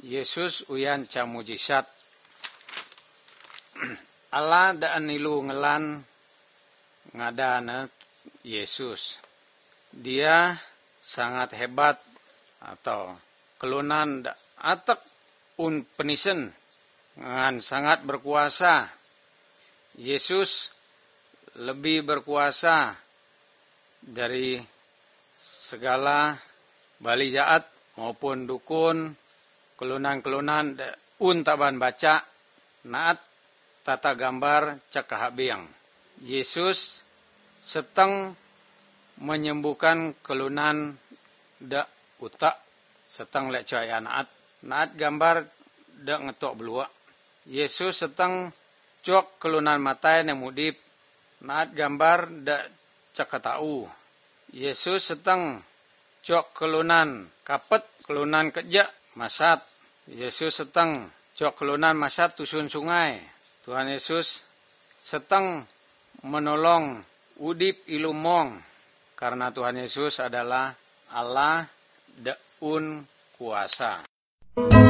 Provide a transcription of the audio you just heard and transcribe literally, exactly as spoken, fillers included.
Yesus uyan ca mujizat. Allah daan nilu ngelan ngadana Yesus. Dia sangat hebat atau kelunan atek un penisen ngan sangat berkuasa. Yesus lebih berkuasa dari segala bali jaat maupun dukun, kelunan-kelunan un taban baca naat tata gambar cakahabiang. Yesus seteng menyembuhkan kelunan da utak seteng lek caya naat naat gambar da ngetok belua. Yesus seteng cok kelunan matai ne mudip naat gambar da cakatau. Yesus seteng cok kelunan kapet kelunan keja masat. Yesus seteng cok kelunan masat tusun sungai. Tuhan Yesus seteng menolong udip ilumong karena Tuhan Yesus adalah Allah daun kuasa.